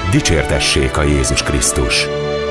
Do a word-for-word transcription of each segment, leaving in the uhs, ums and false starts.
Dicsértessék a Jézus Krisztus!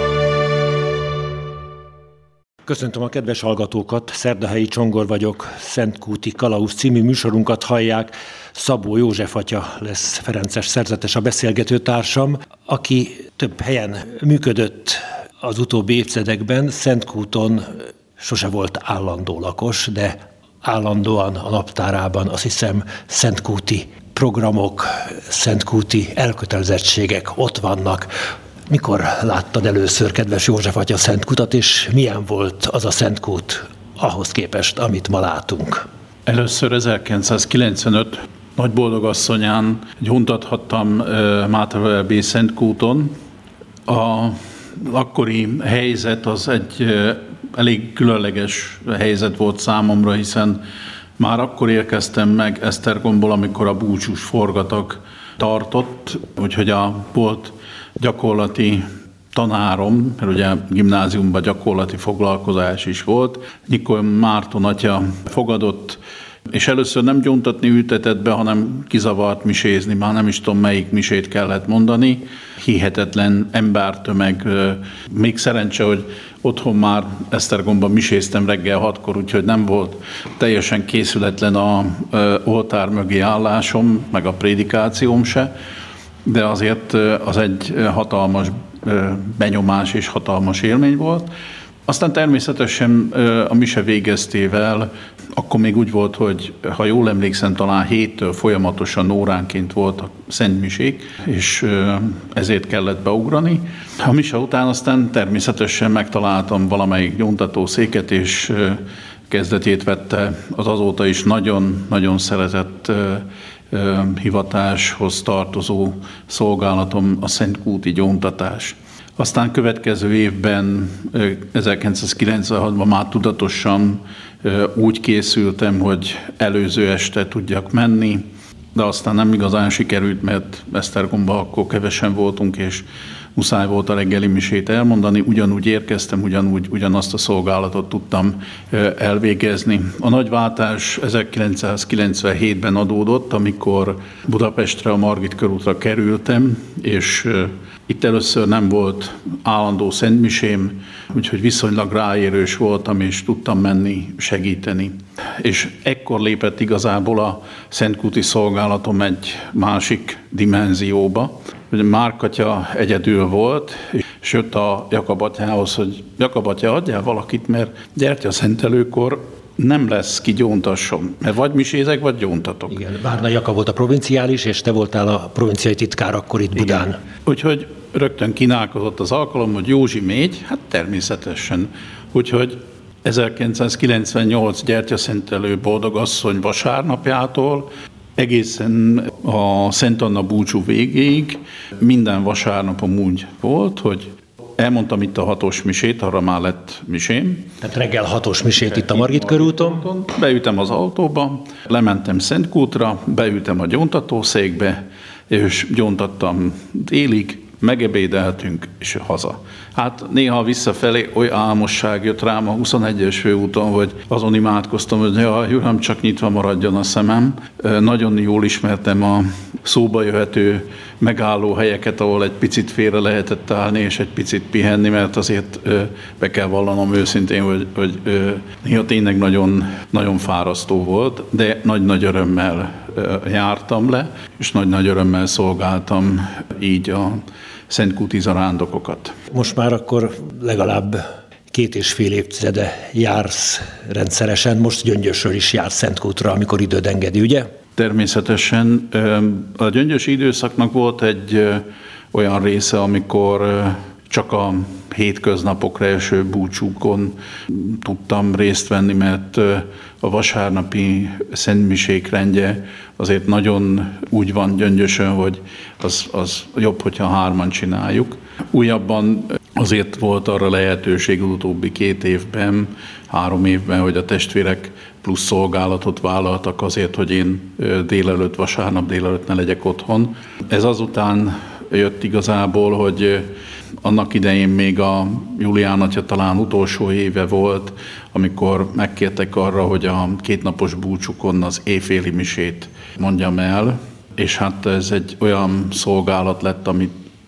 Köszöntöm a kedves hallgatókat, Szerdahelyi Csongor vagyok, Szentkúti Kalauz című műsorunkat hallják. Szabó József atya lesz ferences szerzetes a beszélgető társam, aki több helyen működött az utóbbi évtizedekben. Szentkúton sose volt állandó lakos, de állandóan a naptárában azt hiszem szentkúti programok, szentkúti elkötelezettségek ott vannak. Mikor láttad először, kedves József atya, Szentkutat, és milyen volt az a Szentkút ahhoz képest, amit ma látunk? Először ezerkilencszázkilencvenöt Nagyboldogasszonyán gyóntathattam Mátravelbé Szentkúton. A akkori helyzet az egy elég különleges helyzet volt számomra, hiszen már akkor érkeztem meg Esztergomból, amikor a búcsús forgatag tartott, úgyhogy a volt gyakorlati tanárom, mert ugye gimnáziumban gyakorlati foglalkozás is volt, Nikol Márton atya fogadott, és először nem gyóntatni ültetett be, hanem kizavart misézni, már nem is tudom, melyik misét kellett mondani. Hihetetlen embertömeg. Még szerencse, hogy otthon már Esztergomban miséztem reggel hatkor, úgyhogy nem volt teljesen készületlen a oltár mögé állásom, meg a prédikációm se, de azért az egy hatalmas benyomás és hatalmas élmény volt. Aztán természetesen a mise végeztével, akkor még úgy volt, hogy ha jól emlékszem, talán héttől folyamatosan óránként voltak szentmisék, és ezért kellett beugrani. A mise után aztán természetesen megtaláltam valamelyik gyóntatószéket, és kezdetét vette az azóta is nagyon-nagyon szeretett hivatáshoz tartozó szolgálatom, a szentkúti gyóntatás. Aztán következő évben, ezerkilencszázkilencvenhatban már tudatosan úgy készültem, hogy előző este tudjak menni, de aztán nem igazán sikerült, mert Esztergomban akkor kevesen voltunk, és muszáj volt a reggeli misét elmondani. Ugyanúgy érkeztem, ugyanúgy ugyanazt a szolgálatot tudtam elvégezni. A nagy váltás ezerkilencszázkilencvenhétben adódott, amikor Budapestre, a Margit körútra kerültem, és itt először nem volt állandó szentmisém, úgyhogy viszonylag ráérős voltam, és tudtam menni, segíteni. És ekkor lépett igazából a szentkúti szolgálatom egy másik dimenzióba. Ugye Márk atya egyedül volt, és jött a Jakab atyához, hogy Jakab atya, adjál valakit, mert gyertyaszentelőkor nem lesz ki gyóntasson, mert vagy misézek, vagy gyóntatok. Igen, Várna Jakab volt a provinciális, és te voltál a provinciai titkár akkor itt Budán. Igen. Úgyhogy rögtön kínálkozott az alkalom, hogy Józsi, mégy, hát természetesen. Úgyhogy ezerkilencszázkilencvennyolc gyertyaszentelő boldogasszony vasárnapjától egészen a Szent Anna búcsú végéig minden vasárnapom úgy volt, hogy elmondtam itt a hatos misét, arra már lett misém. Tehát reggel hatos misét itt a Margit körúton. Beültem az autóba, lementem Szentkútra, beültem a gyóntatószékbe, és gyóntattam délig, megebédeltünk, és haza. Hát néha visszafelé oly álmosság jött rám a huszonegyes főúton, hogy azon imádkoztam, hogy jaj, Uram, csak nyitva maradjon a szemem. Nagyon jól ismertem a szóba jöhető megálló helyeket, ahol egy picit félre lehetett állni, és egy picit pihenni, mert azért be kell vallanom őszintén, hogy, hogy néha tényleg nagyon, nagyon fárasztó volt, de nagy-nagy örömmel jártam le, és nagy-nagy örömmel szolgáltam így a szentkúti zarándokokat. Most már akkor legalább két és fél évtizede jársz rendszeresen, most Gyöngyösről is jársz Szentkútra, amikor időd engedi, ugye? Természetesen. A gyöngyösi időszaknak volt egy olyan része, amikor csak a hétköznapokra eső búcsúkon tudtam részt venni, mert a vasárnapi szentmisék rendje azért nagyon úgy van Gyöngyösön, hogy az, az jobb, hogyha hárman csináljuk. Újabban azért volt arra lehetőség az utóbbi két évben, három évben, hogy a testvérek plusz szolgálatot vállaltak azért, hogy én délelőtt, vasárnap délelőtt ne legyek otthon. Ez azután jött igazából, hogy annak idején még a Julián atya talán utolsó éve volt, amikor megkértek arra, hogy a kétnapos búcsukon az éjféli misét mondjam el, és hát ez egy olyan szolgálat lett, amit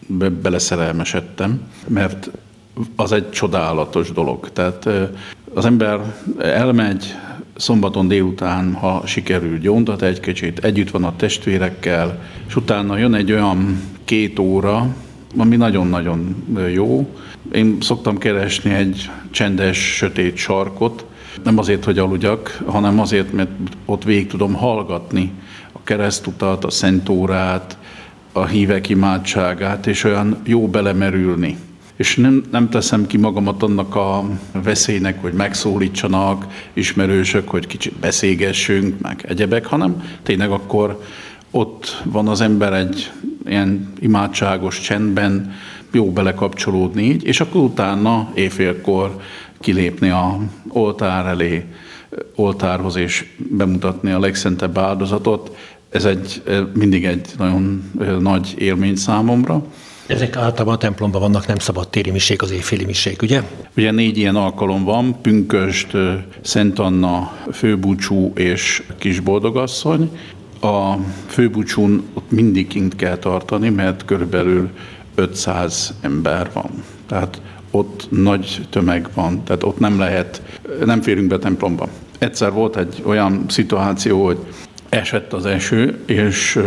be- beleszerelmesedtem, mert az egy csodálatos dolog. Tehát az ember elmegy szombaton délután, ha sikerül, gyóntat egy kicsit, együtt van a testvérekkel, és utána jön egy olyan két óra, ami nagyon-nagyon jó. Én szoktam keresni egy csendes, sötét sarkot, nem azért, hogy aludjak, hanem azért, mert ott végig tudom hallgatni a keresztutat, a szentórát, a hívek imádságát, és olyan jó belemerülni. És nem, nem teszem ki magamat annak a veszélynek, hogy megszólítsanak ismerősök, hogy kicsit beszélgessünk, meg egyebek, hanem tényleg akkor ott van az ember egy ilyen imádságos csendben, jó belekapcsolódni így, és akkor utána éjfélkor kilépni a oltár elé, oltárhoz, és bemutatni a legszentebb áldozatot. Ez egy, mindig egy nagyon nagy élmény számomra. Ezek általában a templomban vannak, nem szabadtéri misék, az éjféli misék, ugye? Ugye négy ilyen alkalom van, Pünkösd, Szent Anna, Főbúcsú és Kisboldogasszony. A Főbúcsún ott mindig kint kell tartani, mert körülbelül ötszáz ember van. Tehát ott nagy tömeg van, tehát ott nem lehet, nem férünk be templomba. Egyszer volt egy olyan szituáció, hogy esett az eső, és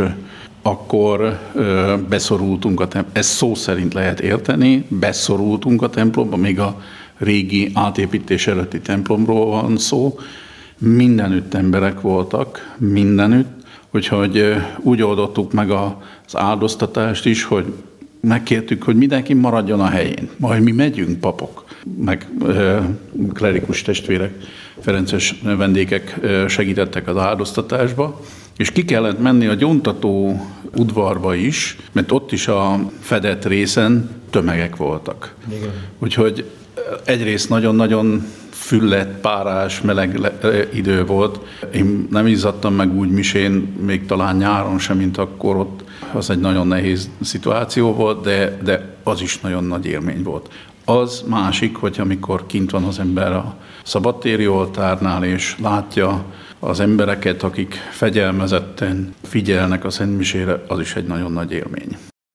akkor beszorultunk a templomba. Ezt szó szerint lehet érteni, beszorultunk a templomba, még a régi átépítés előtti templomról van szó. Mindenütt emberek voltak, mindenütt, úgyhogy úgy oldottuk meg az áldoztatást is, hogy megkértük, hogy mindenki maradjon a helyén. Majd mi megyünk, papok, meg klerikus testvérek, ferences vendégek segítettek az áldoztatásba, és ki kellett menni a gyóntató udvarba is, mert ott is a fedett részen tömegek voltak. Igen. Úgyhogy egyrészt nagyon-nagyon fülledt, párás, meleg idő volt. Én nem izzadtam meg úgy misén, még talán nyáron sem, mint akkor ott. Az egy nagyon nehéz szituáció volt, de, de az is nagyon nagy élmény volt. Az másik, hogy amikor kint van az ember a szabadtéri oltárnál, és látja az embereket, akik fegyelmezetten figyelnek a szentmisére, az is egy nagyon nagy élmény.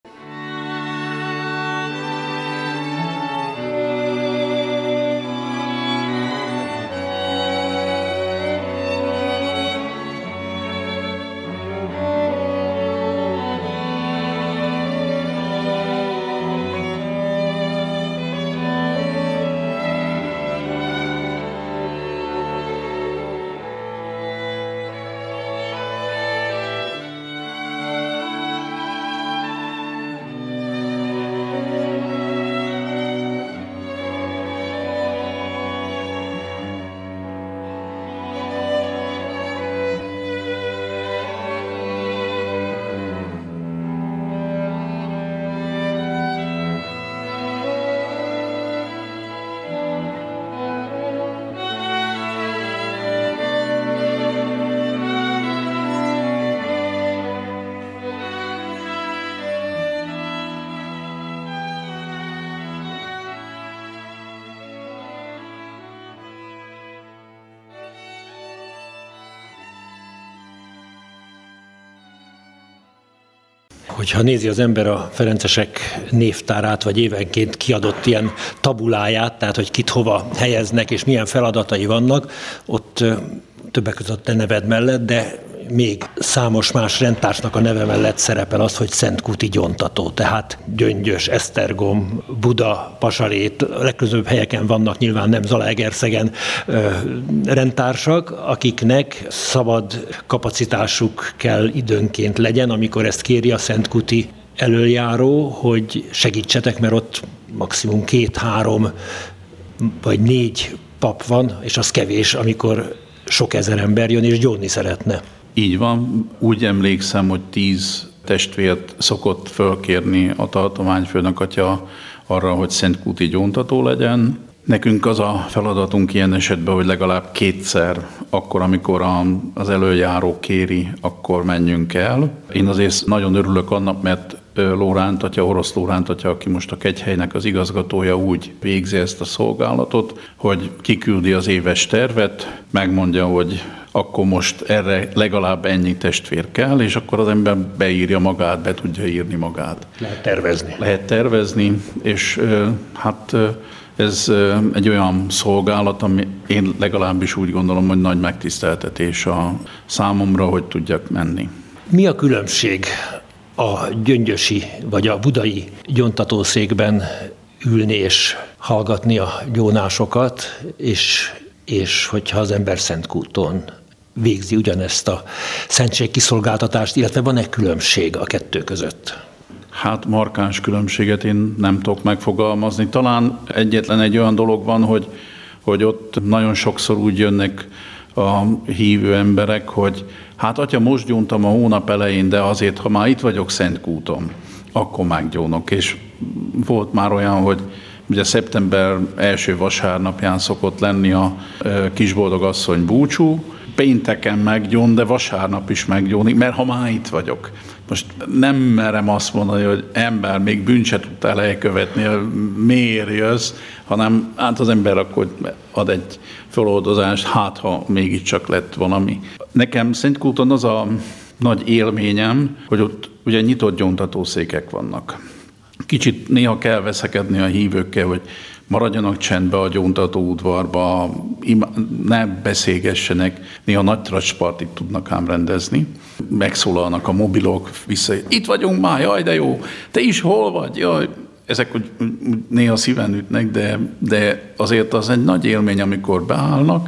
Hogyha nézi az ember a ferencesek névtárát, vagy évenként kiadott ilyen tabuláját, tehát hogy kit hova helyeznek, és milyen feladatai vannak, ott többek között a neved mellett, de még számos más rendtársnak a neve mellett szerepel az, hogy Szentkúti gyóntató, tehát Gyöngyös, Esztergom, Buda, Pasarét, a legközőbb helyeken vannak, nyilván nem Zalaegerszegen rendtársak, akiknek szabad kapacitásuk kell időnként legyen, amikor ezt kéri a szentkúti elöljáró, hogy segítsetek, mert ott maximum két-három vagy négy pap van, és az kevés, amikor sok ezer ember jön és gyónni szeretne. Így van, úgy emlékszem, hogy tíz testvért szokott fölkérni a tartományfőnök atya arra, hogy szentkúti gyóntató legyen. Nekünk az a feladatunk ilyen esetben, hogy legalább kétszer, akkor, amikor az elöljáró kéri, akkor menjünk el. Én azért nagyon örülök annak, mert Lóránt atya, Orosz Lóránt atya, aki most a Kegyhelynek az igazgatója, úgy végzi ezt a szolgálatot, hogy kiküldi az éves tervet, megmondja, hogy akkor most erre legalább ennyi testvér kell, és akkor az ember beírja magát, be tudja írni magát. Lehet tervezni. Lehet tervezni, és hát ez egy olyan szolgálat, ami én legalábbis úgy gondolom, hogy nagy megtiszteltetés a számomra, hogy tudjak menni. Mi a különbség a gyöngyösi vagy a budai gyóntatószékben ülni és hallgatni a gyónásokat, és, és hogyha az ember Szentkúton végzi ugyanezt a szentségkiszolgáltatást, illetve van-e különbség a kettő között? Hát markáns különbséget én nem tudok megfogalmazni. Talán egyetlen egy olyan dolog van, hogy, hogy ott nagyon sokszor úgy jönnek a hívő emberek, hogy hát atya, most gyóntam a hónap elején, de azért, ha már itt vagyok Szentkúton, akkor meggyónok. És volt már olyan, hogy ugye szeptember első vasárnapján szokott lenni a Kisboldogasszony búcsú, pénteken meggyón, de vasárnap is meggyónik, mert ha már itt vagyok. Most nem merem azt mondani, hogy ember, még bűnt se tudtál elkövetni, miért jössz, hanem hát az ember akkor ad egy feloldozást, hát ha mégiscsak lett valami. Nekem Szentkúton az a nagy élményem, hogy ott ugye nyitott gyóntatószékek vannak. Kicsit néha kell veszekedni a hívőkkel, hogy maradjanak csendbe a gyóntató udvarba, ne beszélgessenek, néha nagy tracspartit tudnak ám rendezni. Megszólalnak a mobilok, vissza, itt vagyunk már, jaj, de jó, te is hol vagy, jaj. Ezek úgy, úgy néha szíven ütnek, de, de azért az egy nagy élmény, amikor beállnak,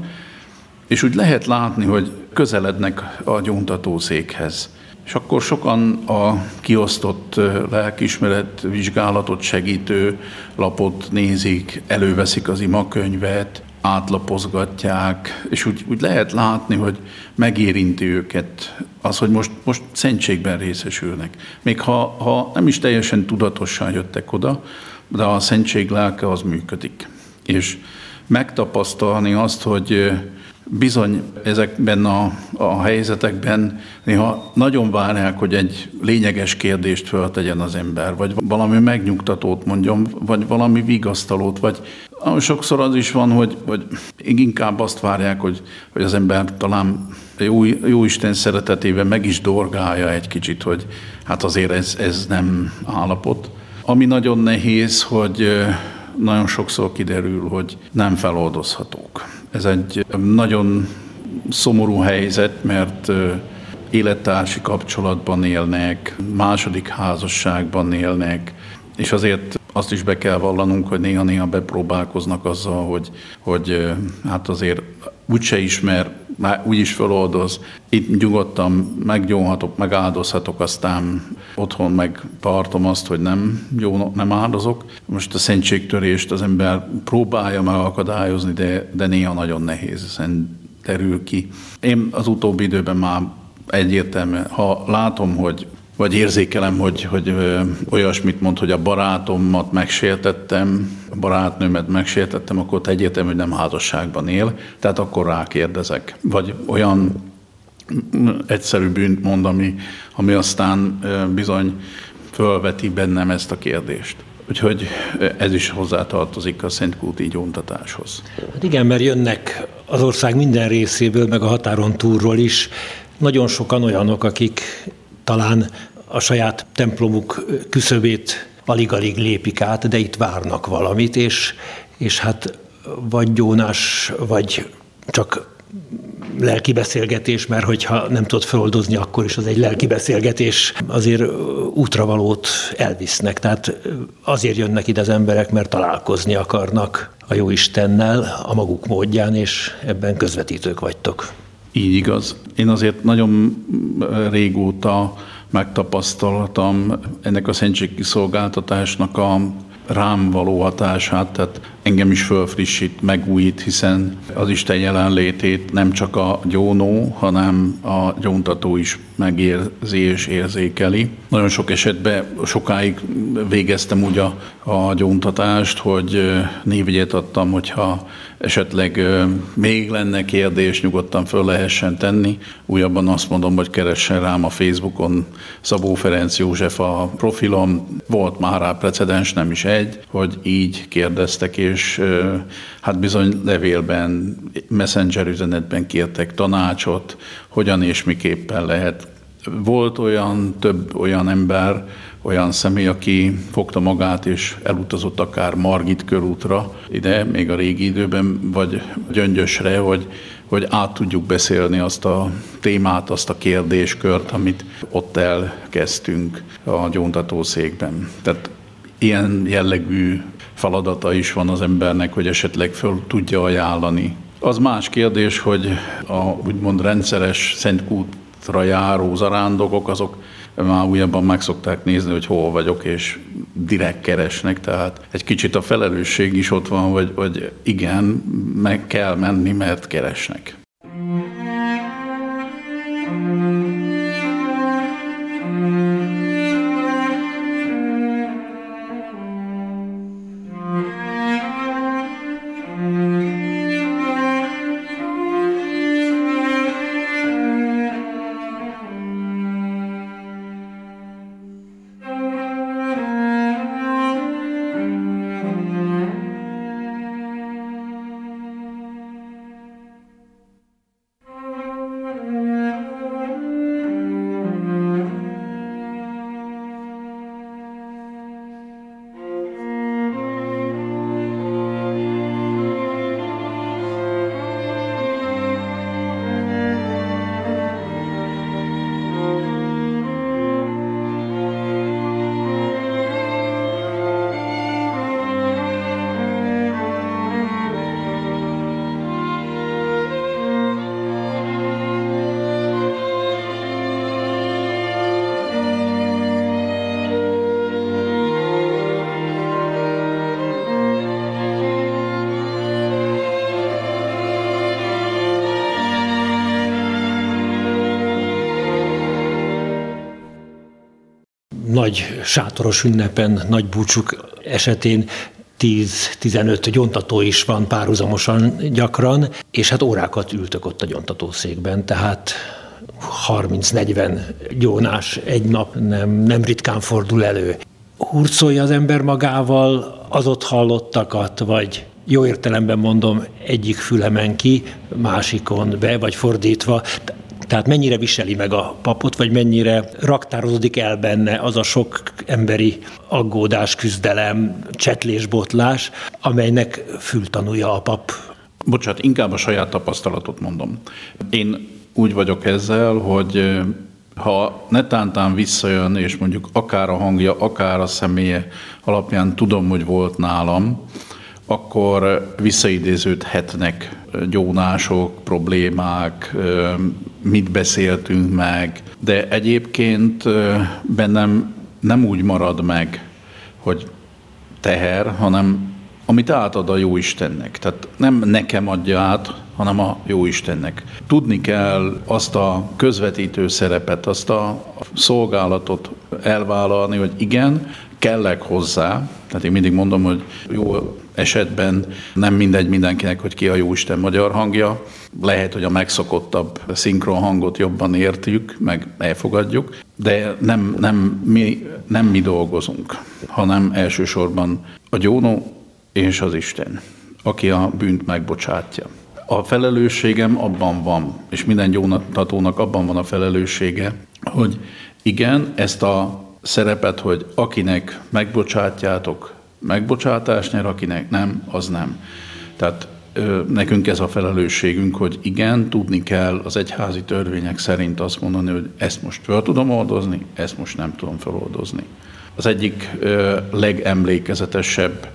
és úgy lehet látni, hogy közelednek a gyóntatószékhez. És akkor sokan a kiosztott lelkiismeret vizsgálatot segítő lapot nézik, előveszik az imakönyvet, átlapozgatják, és úgy, úgy lehet látni, hogy megérinti őket az, hogy most, most szentségben részesülnek. Még ha, ha nem is teljesen tudatosan jöttek oda, de a szentség lelke az működik. És megtapasztalni azt, hogy bizony ezekben a, a helyzetekben néha nagyon várják, hogy egy lényeges kérdést föltegyen az ember, vagy valami megnyugtatót mondjon, vagy valami vigasztalót, vagy sokszor az is van, hogy, hogy inkább azt várják, hogy, hogy az ember talán jó, jó Isten szeretetében meg is dorgálja egy kicsit, hogy hát azért ez, ez nem állapot. Ami nagyon nehéz, hogy nagyon sokszor kiderül, hogy nem feloldozhatók. Ez egy nagyon szomorú helyzet, mert élettársi kapcsolatban élnek, második házasságban élnek, és azért azt is be kell vallanunk, hogy néha-néha bepróbálkoznak azzal, hogy, hogy hát azért úgyse ismer, már úgy is feloldoz, itt nyugodtan meggyónhatok, megáldozhatok, aztán otthon meg tartom azt, hogy nem, jó, nem áldozok. Most a szentségtörést az ember próbálja megakadályozni, de, de néha nagyon nehéz, terül ki. Én az utóbbi időben már egyértelműen, ha látom, hogy vagy érzékelem, hogy, hogy ö, olyasmit mond, hogy a barátomat megsértettem, a barátnőmet megsértettem, akkor egyértelmű, hogy nem házasságban él, tehát akkor rákérdezek. Vagy olyan egyszerű bűnt mond, ami, ami aztán ö, bizony fölveti bennem ezt a kérdést. Úgyhogy ez is hozzátartozik a szentkúti gyóntatáshoz. Hát igen, mert jönnek az ország minden részéből, meg a határon túlról is nagyon sokan olyanok, akik talán a saját templomuk küszöbét alig-alig lépik át, de itt várnak valamit, és, és hát vagy gyónás, vagy csak lelki beszélgetés, mert hogyha nem tudod feloldozni, akkor is az egy lelki beszélgetés, azért útravalót elvisznek. Tehát azért jönnek ide az emberek, mert találkozni akarnak a Jóistennel a maguk módján, és ebben közvetítők vagytok. Így igaz. Én azért nagyon régóta megtapasztaltam ennek a szentségkiszolgáltatásnak a rám való hatását, tehát engem is fölfrissít, megújít, hiszen az Isten jelenlétét nem csak a gyónó, hanem a gyóntató is megérzi és érzékeli. Nagyon sok esetben sokáig végeztem úgy a, a gyóntatást, hogy névjegyet adtam, hogyha esetleg még lenne kérdés, nyugodtan föl lehessen tenni. Újabban azt mondom, hogy keressen rám a Facebookon, Szabó Ferenc József a profilom. Volt már rá precedens, nem is egy, hogy így kérdeztek, és hát bizony levélben, messenger üzenetben kértek tanácsot, hogyan és miképpen lehet. Volt olyan, több olyan ember, olyan személy, aki fogta magát és elutazott akár Margit körútra ide, még a régi időben, vagy Gyöngyösre, hogy, hogy át tudjuk beszélni azt a témát, azt a kérdéskört, amit ott elkezdtünk a gyóntatószékben. Tehát ilyen jellegű feladata is van az embernek, hogy esetleg föl tudja ajánlani. Az más kérdés, hogy a úgymond rendszeres Szentkútra járó zarándokok, azok már újabban meg szokták nézni, hogy hol vagyok, és direkt keresnek, tehát egy kicsit a felelősség is ott van, hogy, hogy igen, meg kell menni, mert keresnek. Nagy sátoros ünnepen, nagy búcsúk esetén tíz-tizenöt gyóntató is van párhuzamosan gyakran, és hát órákat ültök ott a gyóntatószékben, tehát harminc-negyven gyónás egy nap nem, nem ritkán fordul elő. Hurcolja az ember magával az ott hallottakat, vagy jó értelemben mondom, egyik fülemen ki, másikon be, vagy fordítva. Tehát mennyire viseli meg a papot, vagy mennyire raktározódik el benne az a sok emberi aggódás, küzdelem, csetlés-botlás, amelynek fültanúja a pap. Bocsánat, inkább a saját tapasztalatot mondom. Én úgy vagyok ezzel, hogy ha netántán visszajön, és mondjuk akár a hangja, akár a személye alapján tudom, hogy volt nálam, akkor visszaidéződhetnek gyónások, problémák, mit beszéltünk meg, de egyébként bennem nem úgy marad meg, hogy teher, hanem amit átad a Jóistennek. Tehát nem nekem adja át, hanem a Jóistennek. Tudni kell azt a közvetítő szerepet, azt a szolgálatot elvállalni, hogy igen, kellek hozzá. Tehát én mindig mondom, hogy jó esetben nem mindegy mindenkinek, hogy ki a Jóisten magyar hangja. Lehet, hogy a megszokottabb szinkron hangot jobban értjük, meg elfogadjuk, de nem, nem, mi, nem mi dolgozunk, hanem elsősorban a gyónó és az Isten, aki a bűnt megbocsátja. A felelősségem abban van, és minden gyóntatónak abban van a felelőssége, hogy igen, ezt a szerepet, hogy akinek megbocsátjátok, megbocsátás nyer, akinek nem, az nem. Tehát ö, nekünk ez a felelősségünk, hogy igen, tudni kell az egyházi törvények szerint azt mondani, hogy ezt most fel tudom oldozni, ezt most nem tudom feloldozni. Az egyik ö, legemlékezetesebb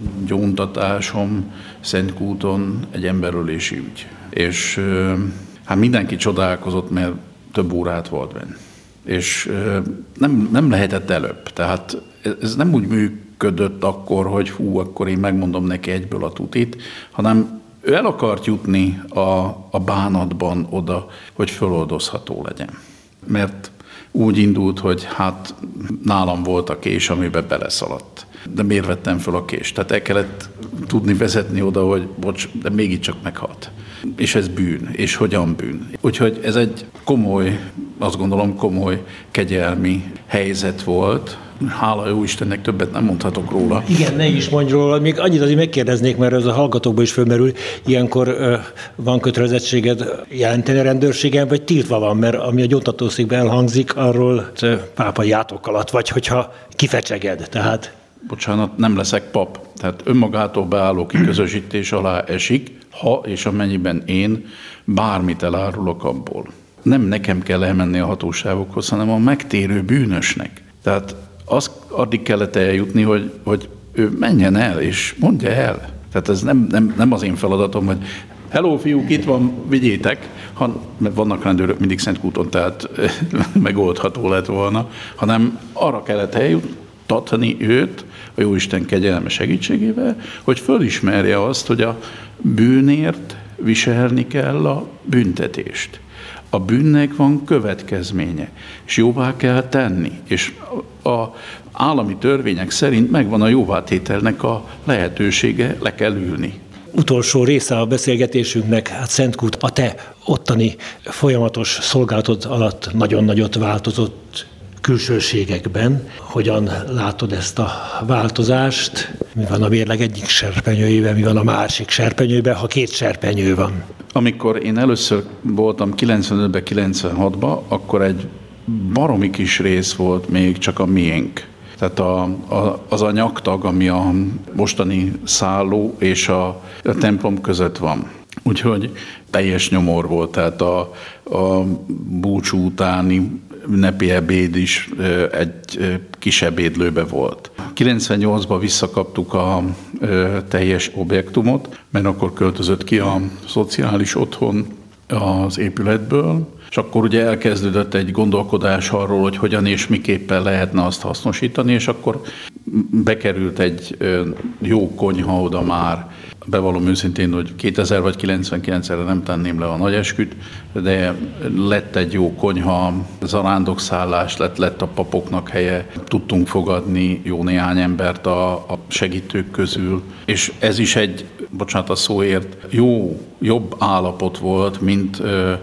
gyóntatásom Szentkúton egy emberölési ügy. És ö, hát mindenki csodálkozott, mert több órát volt benne. És ö, nem, nem lehetett előbb. Tehát ez nem úgy működött akkor, hogy hú, akkor én megmondom neki egyből a tutit, hanem ő el akart jutni a, a bánatban oda, hogy föloldozható legyen. Mert úgy indult, hogy hát nálam volt a kés, amiben beleszaladt. De miért vettem fel a kést? Tehát el kellett tudni vezetni oda, hogy bocs, de mégiscsak meghalt. És ez bűn, és hogyan bűn. Úgyhogy ez egy komoly, azt gondolom komoly kegyelmi helyzet volt. Hála jó Istennek, többet nem mondhatok róla. Igen, ne is mondj róla. Még annyit azért megkérdeznék, mert ez a hallgatókban is fölmerül. Ilyenkor ö, van kötelezettséged jelenteni a rendőrségen, vagy tiltva van, mert ami a gyóntatószékben elhangzik, arról pápai átok alatt vagy, hogyha kifecseged. Tehát... Bocsánat, nem leszek pap. Tehát önmagától beálló kiközösítés alá esik, ha és amennyiben én bármit elárulok abból. Nem nekem kell elmenni a hatóságokhoz, hanem a megtérő bűnösnek. Tehát az addig kellett eljutni, hogy, hogy ő menjen el, és mondja el. Tehát ez nem, nem, nem az én feladatom, hogy hello, fiúk, itt van, vigyétek, ha, mert vannak rendőrök mindig Szentkúton, tehát megoldható lett volna, hanem arra kellett eljuttatni őt, a Jóisten kegyelme segítségével, hogy fölismerje azt, hogy a bűnért viselni kell a büntetést. A bűnnek van következménye, és jóvá kell tenni, és a állami törvények szerint megvan a jóvátételnek a lehetősége, le kell ülni. Utolsó része a beszélgetésünknek, hát Szentkút, a te ottani folyamatos szolgálatod alatt nagyon nagyot változott külsőségekben. Hogyan látod ezt a változást? Mi van a mérleg egyik serpenyőjében, mi van a másik serpenyőben, ha két serpenyő van? Amikor én először voltam kilencvenötben, kilencvenhatban, akkor egy baromi kis rész volt még csak a miénk. Tehát a, a, az a nyaktag, ami a mostani szálló és a, a templom között van. Úgyhogy teljes nyomor volt, tehát a, a búcsú utáni ünnepi ebéd is egy kis ebédlőbe volt. kilencvennyolcban visszakaptuk a teljes objektumot, mert akkor költözött ki a szociális otthon az épületből, és akkor ugye elkezdődött egy gondolkodás arról, hogy hogyan és miképpen lehetne azt hasznosítani, és akkor bekerült egy jó konyha oda már. Bevallom őszintén, hogy kétezer vagy kilencvenkilencre nem tenném le a nagy esküt, de lett egy jó konyha, zarándokszállás lett, lett a papoknak helye, tudtunk fogadni jó néhány embert a, a segítők közül, és ez is egy, bocsánat a szóért, jó, jobb állapot volt, mint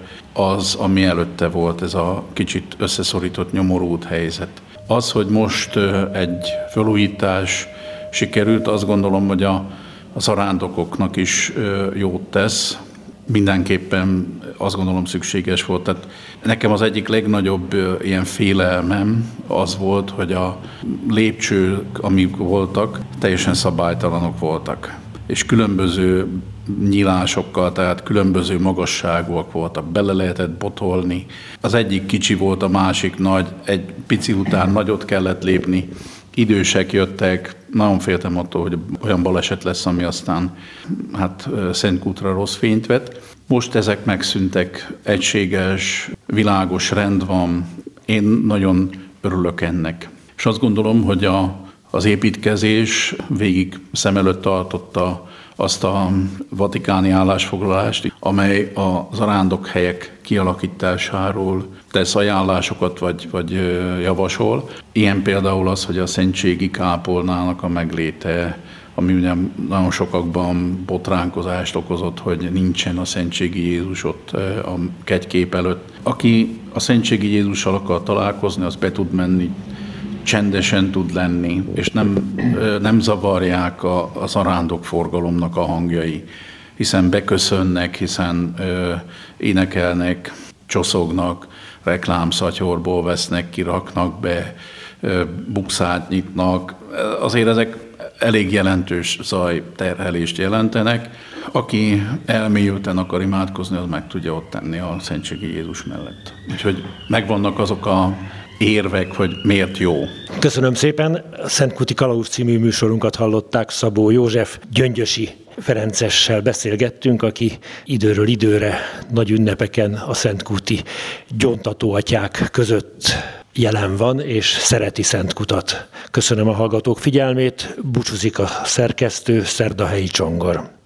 az, ami előtte volt, ez a kicsit összeszorított, nyomorult helyzet. Az, hogy most egy felújítás sikerült, azt gondolom, hogy a a zarándokoknak is jót tesz, mindenképpen azt gondolom szükséges volt. Tehát nekem az egyik legnagyobb ilyen félelmem az volt, hogy a lépcsők, amik voltak, teljesen szabálytalanok voltak. És különböző nyílásokkal, tehát különböző magasságúak voltak, bele lehetett botolni. Az egyik kicsi volt, a másik nagy, egy pici után nagyot kellett lépni. Idősek jöttek, nagyon féltem attól, hogy olyan baleset lesz, ami aztán hát Szentkútra rossz fényt vett. Most ezek megszűntek, egységes, világos rend van. Én nagyon örülök ennek. És azt gondolom, hogy a, az építkezés végig szem előtt tartotta azt a vatikáni állásfoglalást, amely a zarándokhelyek kialakításáról tesz ajánlásokat, vagy, vagy javasol. Ilyen például az, hogy a szentségi kápolnának a megléte, ami ugye nagyon sokakban botránkozást okozott, hogy nincsen a szentségi Jézus ott a kegykép előtt. Aki a szentségi Jézussal akar találkozni, az be tud menni, csendesen tud lenni, és nem, nem zavarják a, a zarándokforgalomnak a hangjai, hiszen beköszönnek, hiszen ö, énekelnek, csoszognak, reklámszatyorból vesznek, kiraknak be, ö, bukszát nyitnak. Azért ezek elég jelentős zajterhelést jelentenek. Aki elmélyülten akar imádkozni, az meg tudja ott tenni a szentségi Jézus mellett. Úgyhogy megvannak azok a érvek, hogy miért jó. Köszönöm szépen. A Szentkúti Kalauz című műsorunkat hallották. Szabó József Gyöngyösi ferencessel beszélgettünk, aki időről időre nagy ünnepeken a szentkúti gyóntatóatyák között jelen van, és szereti Szentkutat. Köszönöm a hallgatók figyelmét. Búcsúzik a szerkesztő, Szerdahelyi Csongor.